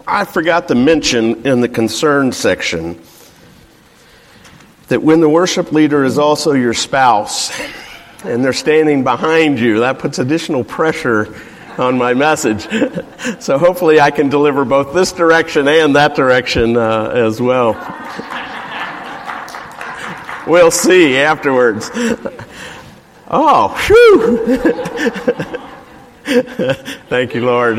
I forgot to mention in the concern section that when the worship leader is also your spouse and they're standing behind you, that puts additional pressure on my message. So hopefully I can deliver both this direction and that direction as well. We'll see afterwards. Oh, whew. Thank you, Lord.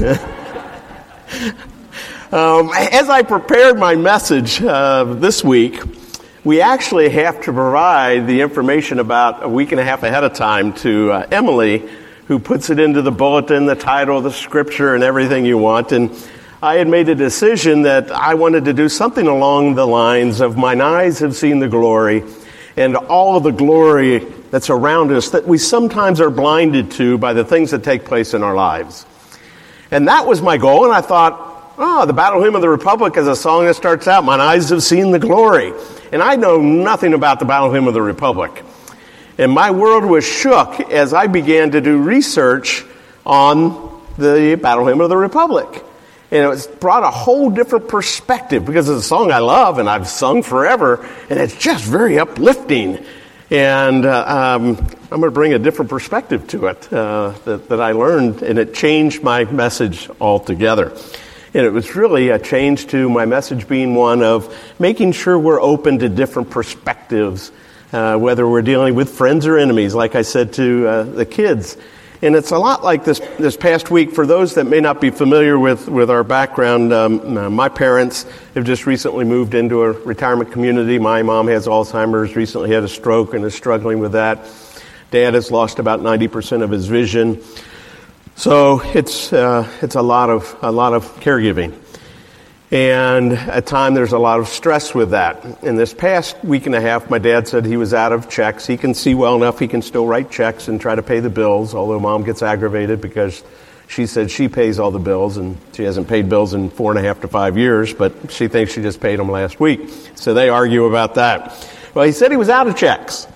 As I prepared my message this week, we actually have to provide the information about a week and a half ahead of time to Emily, who puts it into the bulletin, the title, the scripture, and everything you want. And I had made a decision that I wanted to do something along the lines of mine eyes have seen the glory, and all of the glory that's around us that we sometimes are blinded to by the things that take place in our lives. And that was my goal, and I thought, the Battle Hymn of the Republic is a song that starts out, mine eyes have seen the glory. And I know nothing about the Battle Hymn of the Republic. And my world was shook as I began to do research on the Battle Hymn of the Republic. And it brought a whole different perspective because it's a song I love and I've sung forever, and it's just very uplifting. And I'm going to bring a different perspective to it that I learned, and it changed my message altogether. And it was really a change to my message being one of making sure we're open to different perspectives, whether we're dealing with friends or enemies, like I said to the kids. And it's a lot like this past week. For those that may not be familiar with our background, my parents have just recently moved into a retirement community. My mom has Alzheimer's, recently had a stroke and is struggling with that. Dad has lost about 90% of his vision. So it's a lot of caregiving. And at times there's a lot of stress with that. In this past week and a half, my dad said he was out of checks. He can see well enough he can still write checks and try to pay the bills, although Mom gets aggravated because she said she pays all the bills, and she hasn't paid bills in 4.5 to 5 years, but she thinks she just paid them last week. So they argue about that. Well, he said he was out of checks.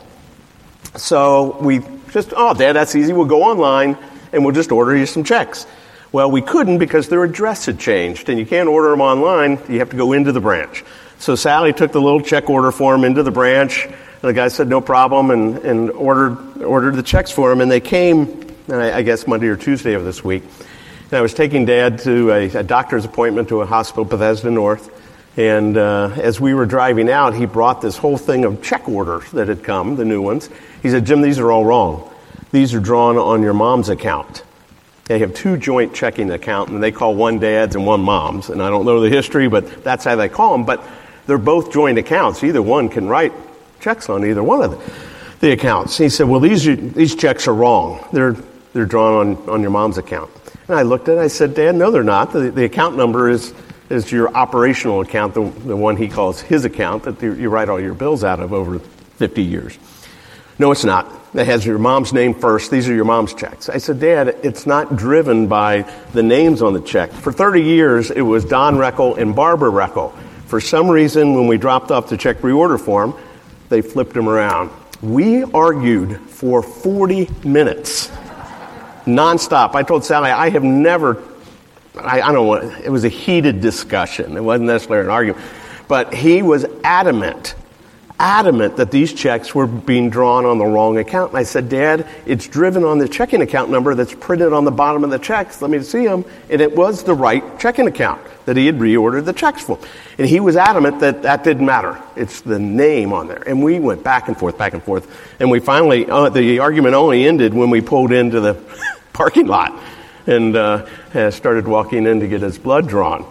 So we just, Dad, that's easy. We'll go online and we'll just order you some checks. Well, we couldn't because their address had changed, and you can't order them online. You have to go into the branch. So Sally took the little check order form into the branch, and the guy said no problem, and ordered the checks for him, and they came, I guess, Monday or Tuesday of this week. And I was taking Dad to a doctor's appointment to a hospital, Bethesda North, and as we were driving out, he brought this whole thing of check orders that had come, the new ones. He said, Jim, these are all wrong. These are drawn on your mom's account. They have two joint checking accounts, and they call one Dad's and one Mom's. And I don't know the history, but that's how they call them. But they're both joint accounts. Either one can write checks on either one of the accounts. He said, well, these checks are wrong. They're drawn on your mom's account. And I looked at it, I said, Dad, no, they're not. The account number is your operational account, the one he calls his account that you write all your bills out of over 50 years. No, it's not. It has your mom's name first. These are your mom's checks. I said, Dad, it's not driven by the names on the check. For 30 years, it was Don Reckel and Barbara Reckel. For some reason, when we dropped off the check reorder form, they flipped them around. We argued for 40 minutes, nonstop. I told Sally, I have never, I don't know, it was a heated discussion. It wasn't necessarily an argument. But he was adamant that these checks were being drawn on the wrong account. And I said, Dad, it's driven on the checking account number that's printed on the bottom of the checks. Let me see them. And it was the right checking account that he had reordered the checks for. And he was adamant that didn't matter. It's the name on there. And we went back and forth. And we finally, the argument only ended when we pulled into the parking lot and started walking in to get his blood drawn.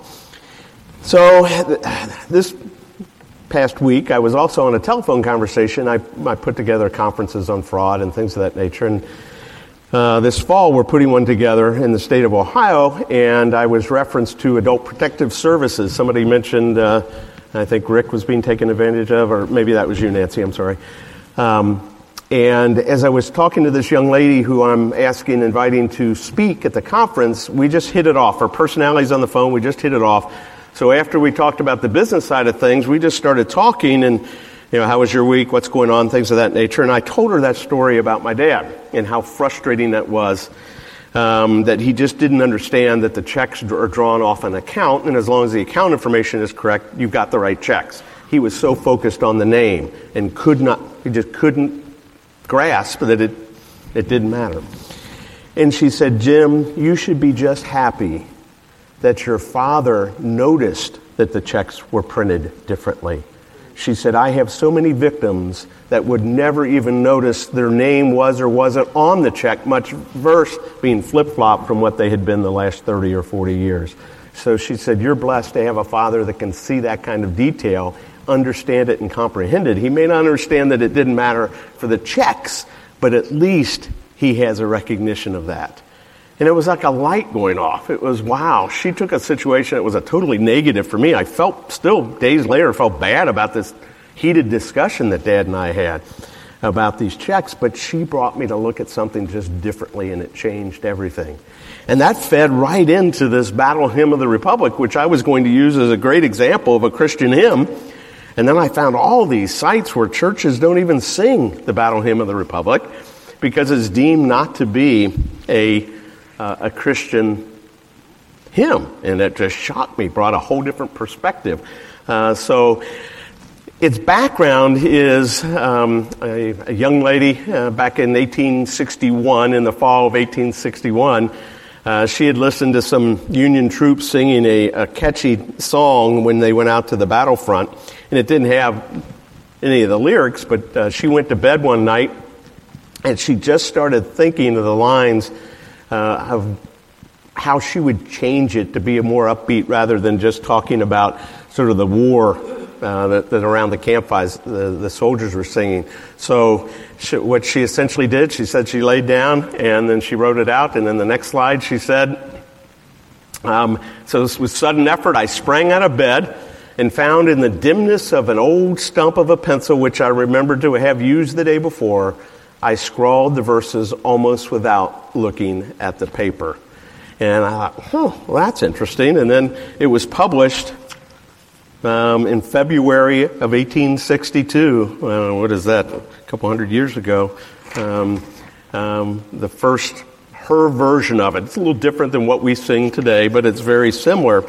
So this past week, I was also on a telephone conversation. I put together conferences on fraud and things of that nature. And this fall, we're putting one together in the state of Ohio, and I was referenced to Adult Protective Services. Somebody mentioned, I think Rick was being taken advantage of, or maybe that was you, Nancy, I'm sorry. And as I was talking to this young lady who I'm inviting to speak at the conference, we just hit it off. Her personality's on the phone, we just hit it off. So after we talked about the business side of things, we just started talking and, how was your week, what's going on, things of that nature. And I told her that story about my dad and how frustrating that was that he just didn't understand that the checks are drawn off an account, and as long as the account information is correct, you've got the right checks. He was so focused on the name and he just couldn't grasp that it didn't matter. And she said, Jim, you should be just happy that your father noticed that the checks were printed differently. She said, I have so many victims that would never even notice their name was or wasn't on the check, much worse being flip-flopped from what they had been the last 30 or 40 years. So she said, you're blessed to have a father that can see that kind of detail, understand it, and comprehend it. He may not understand that it didn't matter for the checks, but at least he has a recognition of that. And it was like a light going off. It was, wow, she took a situation that was a totally negative for me. I days later, felt bad about this heated discussion that Dad and I had about these checks, but she brought me to look at something just differently, and it changed everything. And that fed right into this Battle Hymn of the Republic, which I was going to use as a great example of a Christian hymn. And then I found all these sites where churches don't even sing the Battle Hymn of the Republic because it's deemed not to be a Christian hymn. And it just shocked me, brought a whole different perspective. So its background is a young lady back in 1861, in the fall of 1861. She had listened to some Union troops singing a catchy song when they went out to the battlefront. And it didn't have any of the lyrics, but she went to bed one night and she just started thinking of the lines of how she would change it to be a more upbeat rather than just talking about sort of the war that around the campfires the soldiers were singing. So what she essentially did, she said she laid down and then she wrote it out. And then the next slide she said, so with sudden effort I sprang out of bed and found in the dimness of an old stump of a pencil, which I remembered to have used the day before, I scrawled the verses almost without looking at the paper. And I thought, well, that's interesting. And then it was published in February of 1862. What is that? A couple hundred years ago. The first, her version of it. It's a little different than what we sing today, but it's very similar.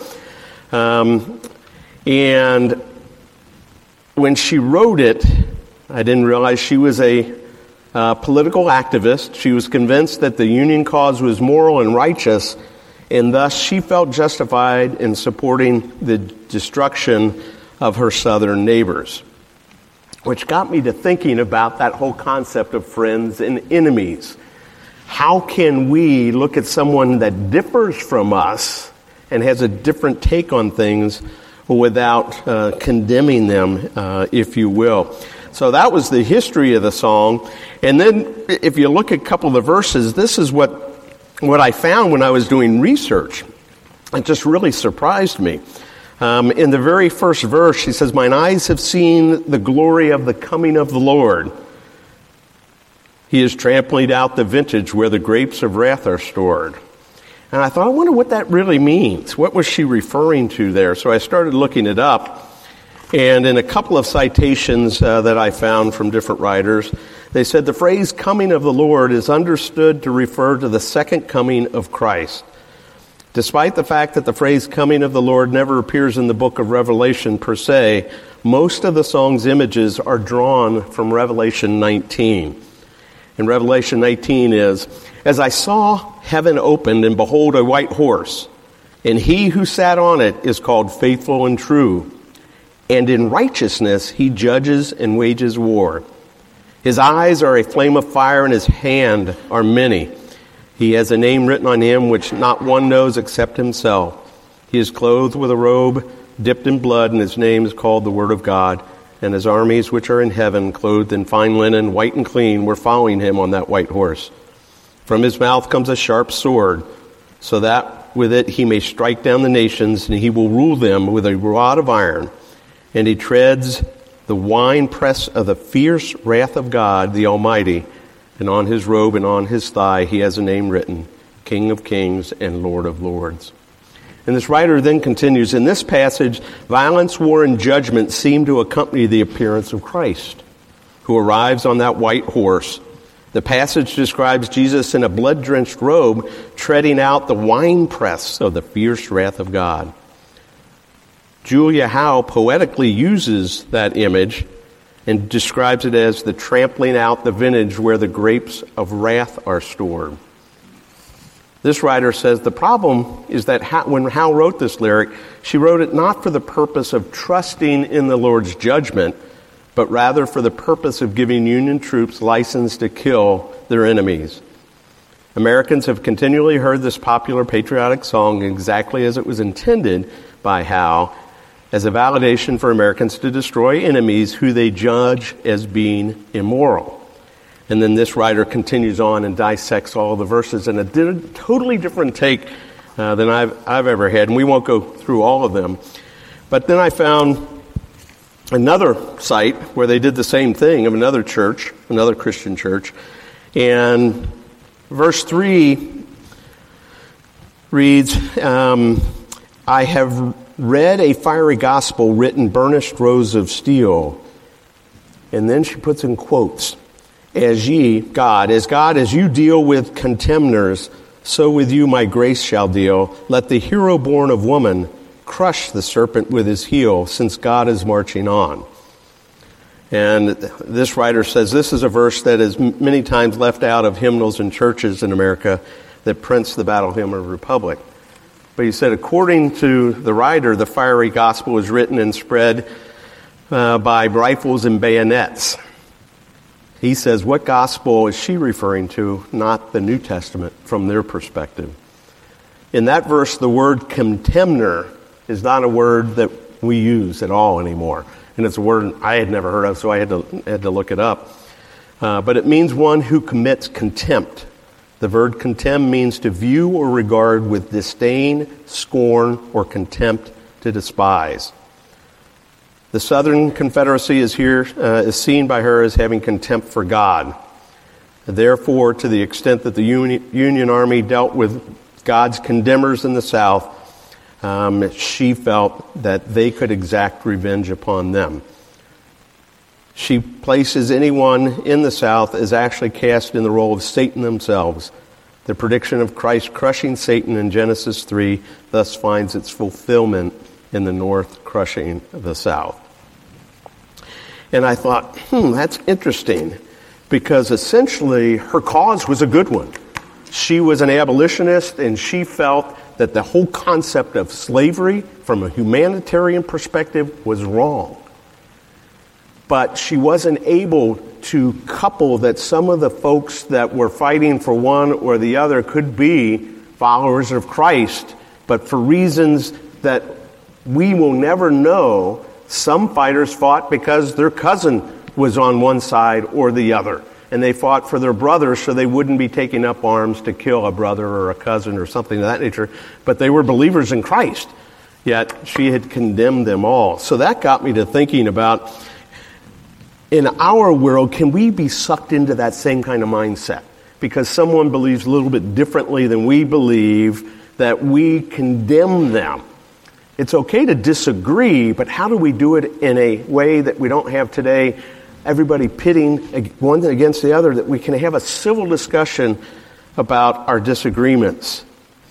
And when she wrote it, I didn't realize she was a political activist. She was convinced that the Union cause was moral and righteous, and thus she felt justified in supporting the destruction of her Southern neighbors. Which got me to thinking about that whole concept of friends and enemies. How can we look at someone that differs from us and has a different take on things without condemning them, if you will? So that was the history of the song. And then if you look at a couple of the verses, this is what I found when I was doing research. It just really surprised me. In the very first verse, she says, "Mine eyes have seen the glory of the coming of the Lord. He is trampling out the vintage where the grapes of wrath are stored." And I thought, I wonder what that really means. What was she referring to there? So I started looking it up. And in a couple of citations that I found from different writers, they said the phrase coming of the Lord is understood to refer to the second coming of Christ. Despite the fact that the phrase coming of the Lord never appears in the book of Revelation per se, most of the song's images are drawn from Revelation 19. And Revelation 19 is, "As I saw heaven opened, and behold a white horse, and he who sat on it is called Faithful and True. And in righteousness he judges and wages war. His eyes are a flame of fire, and his hand are many. He has a name written on him which not one knows except himself. He is clothed with a robe dipped in blood, and his name is called the Word of God. And his armies which are in heaven, clothed in fine linen, white and clean, were following him on that white horse. From his mouth comes a sharp sword, so that with it he may strike down the nations, and he will rule them with a rod of iron. And he treads the winepress of the fierce wrath of God, the Almighty. And on his robe and on his thigh he has a name written, King of Kings and Lord of Lords." And this writer then continues, in this passage, violence, war, and judgment seem to accompany the appearance of Christ, who arrives on that white horse The passage describes Jesus in a blood-drenched robe treading out the winepress of the fierce wrath of God. Julia Howe poetically uses that image and describes it as the trampling out the vintage where the grapes of wrath are stored. This writer says the problem is that when Howe wrote this lyric, she wrote it not for the purpose of trusting in the Lord's judgment, but rather for the purpose of giving Union troops license to kill their enemies. Americans have continually heard this popular patriotic song exactly as it was intended by Howe, as a validation for Americans to destroy enemies who they judge as being immoral. And then this writer continues on and dissects all the verses in a totally different take than I've ever had, and we won't go through all of them. But then I found another site where they did the same thing of another church, another Christian church, and verse 3 reads, I have read a fiery gospel written burnished rows of steel. And then she puts in quotes, as God, as you deal with contemners, so with you my grace shall deal. Let the hero born of woman crush the serpent with his heel, since God is marching on. And this writer says this is a verse that is many times left out of hymnals in churches in America that prints the Battle Hymn of the Republic. But he said, according to the writer, the fiery gospel was written and spread by rifles and bayonets. He says, what gospel is she referring to? Not the New Testament from their perspective. In that verse, the word contemner is not a word that we use at all anymore. And it's a word I had never heard of, so I had to look it up. But it means one who commits contempt. The verb contemn means to view or regard with disdain, scorn, or contempt, to despise. The Southern Confederacy is seen by her as having contempt for God. Therefore, to the extent that the Union Army dealt with God's condemners in the South, she felt that they could exact revenge upon them. She places anyone in the South as actually cast in the role of Satan themselves. The prediction of Christ crushing Satan in Genesis 3 thus finds its fulfillment in the North crushing the South. And I thought, that's interesting, because essentially her cause was a good one. She was an abolitionist, and she felt that the whole concept of slavery from a humanitarian perspective was wrong. But she wasn't able to couple that some of the folks that were fighting for one or the other could be followers of Christ, but for reasons that we will never know, some fighters fought because their cousin was on one side or the other. And they fought for their brothers so they wouldn't be taking up arms to kill a brother or a cousin or something of that nature. But they were believers in Christ. Yet she had condemned them all. So that got me to thinking about, in our world, can we be sucked into that same kind of mindset? Because someone believes a little bit differently than we believe, that we condemn them. It's okay to disagree, but how do we do it in a way that we don't have today, everybody pitting one against the other, that we can have a civil discussion about our disagreements?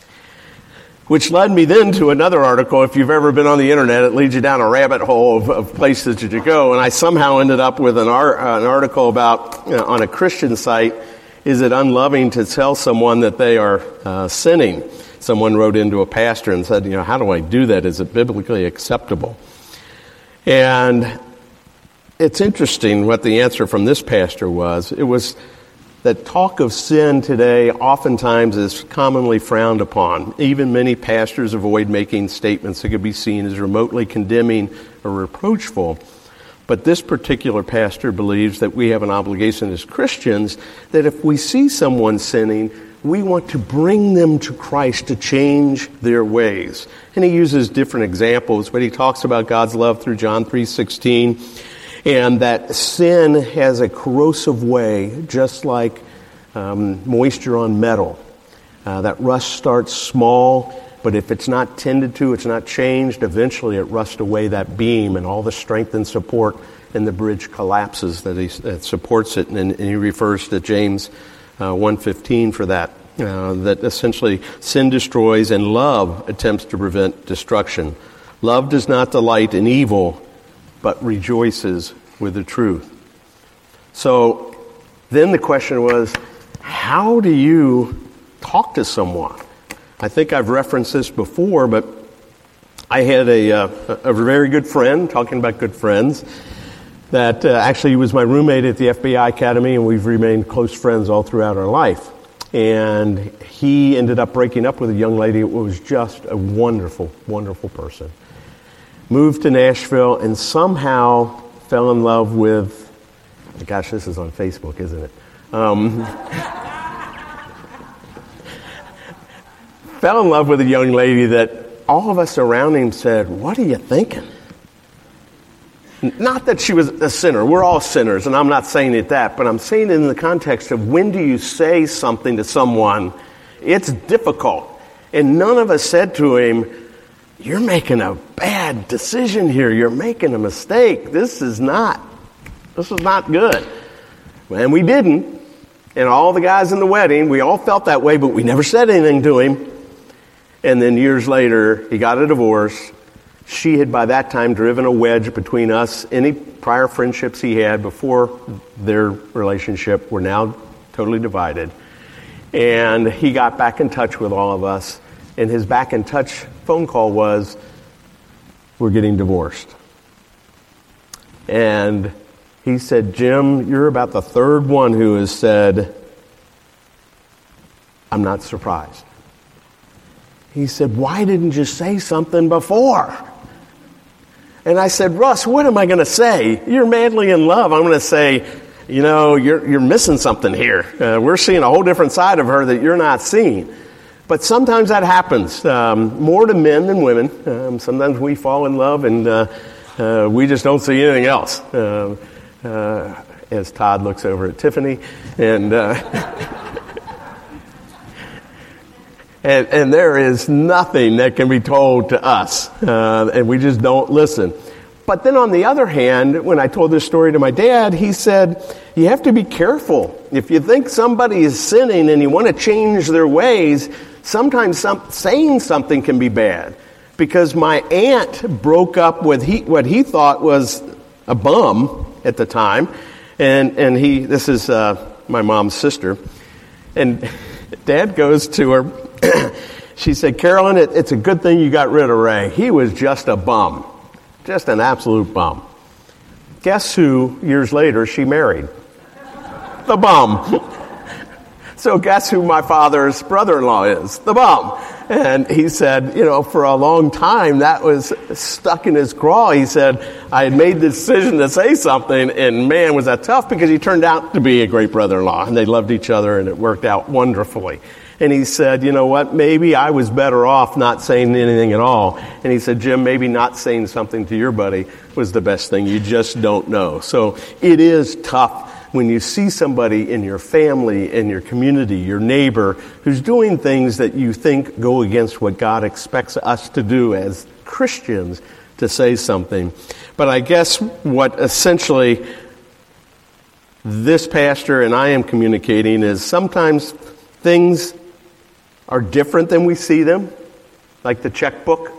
Which led me then to another article. If you've ever been on the internet, it leads you down a rabbit hole of places that you go. And I somehow ended up with an article about, on a Christian site, is it unloving to tell someone that they are sinning? Someone wrote into a pastor and said, how do I do that? Is it biblically acceptable? And it's interesting what the answer from this pastor was. It was that talk of sin today oftentimes is commonly frowned upon. Even many pastors avoid making statements that could be seen as remotely condemning or reproachful. But this particular pastor believes that we have an obligation as Christians that if we see someone sinning, we want to bring them to Christ to change their ways. And he uses different examples, but he talks about God's love through John 3:16, and that sin has a corrosive way, just like moisture on metal. That rust starts small, But if it's not tended to, it's not changed, eventually it rusts away that beam, and all the strength and support, and the bridge collapses that supports it. And he refers to James 1:15 for that. That essentially sin destroys and love attempts to prevent destruction. Love does not delight in evil, but rejoices with the truth. So then the question was, how do you talk to someone? I think I've referenced this before, but I had a very good friend, talking about good friends, that actually was my roommate at the FBI Academy, and we've remained close friends all throughout our life. And he ended up breaking up with a young lady who was just a wonderful, wonderful person. Moved to Nashville and somehow fell in love with, gosh, this is on Facebook, isn't it? Fell in love with a young lady that all of us around him said, "What are you thinking?" Not that she was a sinner. We're all sinners, and I'm not saying it that, but I'm saying it in the context of when do you say something to someone? It's difficult. And none of us said to him, "You're making a bad decision here. You're making a mistake. This is not good." And we didn't. And all the guys in the wedding, we all felt that way, but we never said anything to him. And then years later, he got a divorce. She had by that time driven a wedge between us. Any prior friendships he had before their relationship were now totally divided. And he got back in touch with all of us. And his back in touch phone call was, "We're getting divorced." And he said, "Jim, you're about the third one who has said, 'I'm not surprised.'" He said, "Why didn't you say something before?" And I said, "Russ, what am I going to say? You're madly in love." I'm going to say, you're missing something here. We're seeing a whole different side of her that you're not seeing. But sometimes that happens, more to men than women. Sometimes we fall in love and we just don't see anything else. As Todd looks over at Tiffany, and and there is nothing that can be told to us, and we just don't listen. But then on the other hand, when I told this story to my dad, he said, you have to be careful. If you think somebody is sinning and you want to change their ways, sometimes saying something can be bad. Because my aunt broke up with what he thought was a bum at the time, and this is my mom's sister, and Dad goes to her. She said, "Carolyn, it's a good thing you got rid of Ray. He was just a bum, just an absolute bum." Guess who? Years later, she married the bum. So guess who my father's brother-in-law is? The bum. And he said, for a long time, that was stuck in his craw. He said, I had made the decision to say something, and man, was that tough, because he turned out to be a great brother-in-law, and they loved each other, and it worked out wonderfully. And he said, you know what, maybe I was better off not saying anything at all. And he said, Jim, maybe not saying something to your buddy was the best thing. You just don't know. So it is tough when you see somebody in your family, in your community, your neighbor, who's doing things that you think go against what God expects us to do as Christians, to say something. But I guess what essentially this pastor and I am communicating is sometimes things are different than we see them, like the checkbook.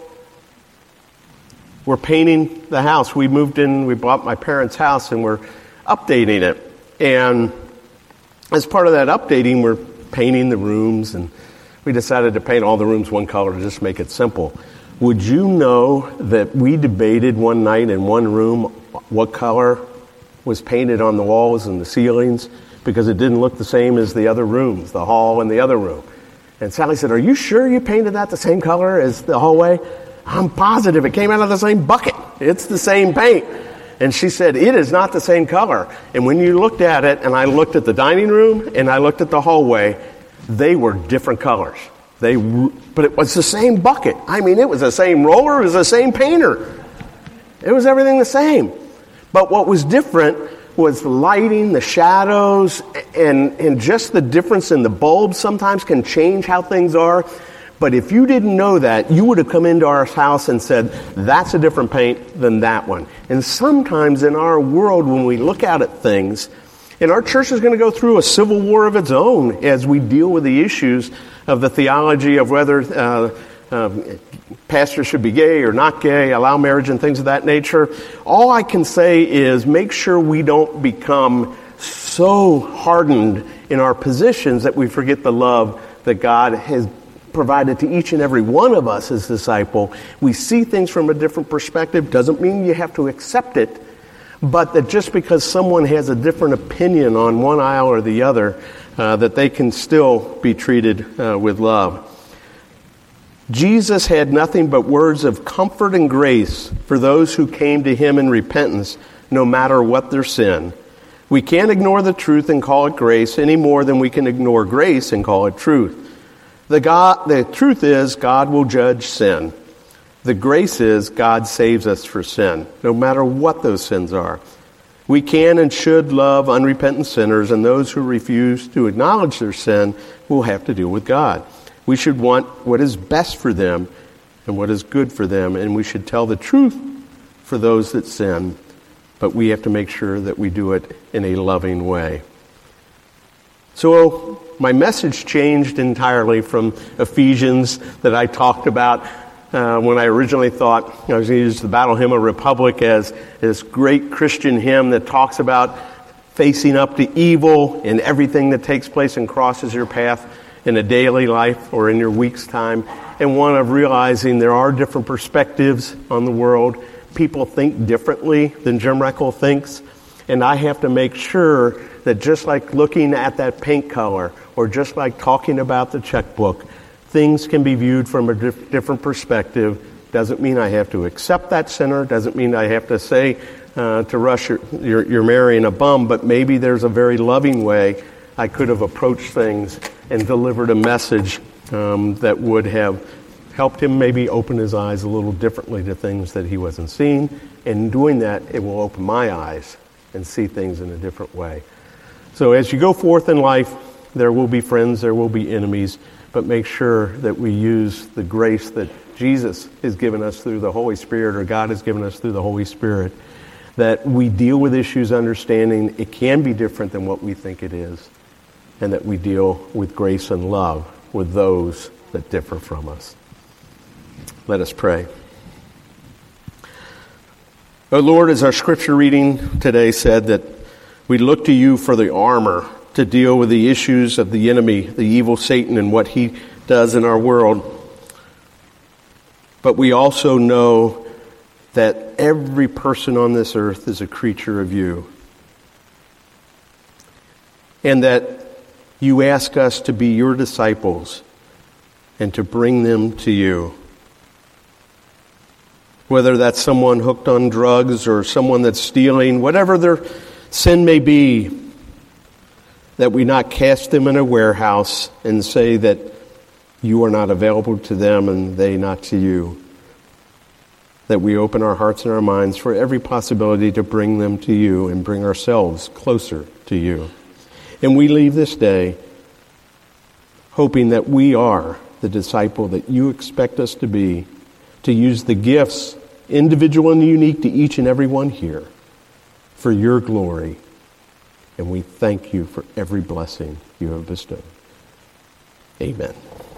We're painting the house. We moved in, we bought my parents' house, and we're updating it. And as part of that updating, we're painting the rooms, and we decided to paint all the rooms one color to just make it simple. Would you know that we debated one night in one room what color was painted on the walls and the ceilings, because it didn't look the same as the other rooms, the hall and the other room. And Sally said, "Are you sure you painted that the same color as the hallway?" "I'm positive. It came out of the same bucket. It's the same paint." And she said, "It is not the same color." And when you looked at it, and I looked at the dining room and I looked at the hallway, they were different colors. But it was the same bucket. I mean, it was the same roller. It was the same painter. It was everything the same. But what was different was the lighting, the shadows, and just the difference in the bulbs sometimes can change how things are. But if you didn't know that, you would have come into our house and said, that's a different paint than that one. And sometimes in our world, when we look out at things, and our church is going to go through a civil war of its own as we deal with the issues of the theology of whether pastors should be gay or not gay, allow marriage and things of that nature. All I can say is make sure we don't become so hardened in our positions that we forget the love that God has provided to each and every one of us as disciple. We see things from a different perspective. Doesn't mean you have to accept it, but that just because someone has a different opinion on one aisle or the other, that they can still be treated with love. Jesus had nothing but words of comfort and grace for those who came to him in repentance, no matter what their sin. We can't ignore the truth and call it grace any more than we can ignore grace and call it truth. The truth is God will judge sin. The grace is God saves us for sin, no matter what those sins are. We can and should love unrepentant sinners, and those who refuse to acknowledge their sin will have to deal with God. We should want what is best for them and what is good for them, and we should tell the truth for those that sin, but we have to make sure that we do it in a loving way. So my message changed entirely from Ephesians that I talked about when I originally thought I was going to use the Battle Hymn of Republic as this great Christian hymn that talks about facing up to evil and everything that takes place and crosses your path in a daily life or in your week's time, and one of realizing there are different perspectives on the world. People think differently than Jim Reckel thinks, and I have to make sure that just like looking at that paint color or just like talking about the checkbook, things can be viewed from a different perspective. Doesn't mean I have to accept that sinner. Doesn't mean I have to say to Rush, you're marrying a bum, but maybe there's a very loving way I could have approached things and delivered a message that would have helped him maybe open his eyes a little differently to things that he wasn't seeing. And in doing that, it will open my eyes and see things in a different way. So as you go forth in life, there will be friends, there will be enemies, but make sure that we use the grace that Jesus has given us through the Holy Spirit, or God has given us through the Holy Spirit, that we deal with issues understanding it can be different than what we think it is, and that we deal with grace and love with those that differ from us. Let us pray. Oh Lord, as our scripture reading today said, that we look to you for the armor to deal with the issues of the enemy, the evil Satan, and what he does in our world. But we also know that every person on this earth is a creature of you. And that you ask us to be your disciples and to bring them to you. Whether that's someone hooked on drugs or someone that's stealing, whatever their sin may be, that we not cast them in a warehouse and say that you are not available to them and they not to you. That we open our hearts and our minds for every possibility to bring them to you and bring ourselves closer to you. And we leave this day hoping that we are the disciple that you expect us to be, to use the gifts, individual and unique to each and every one here, for your glory. And we thank you for every blessing you have bestowed. Amen.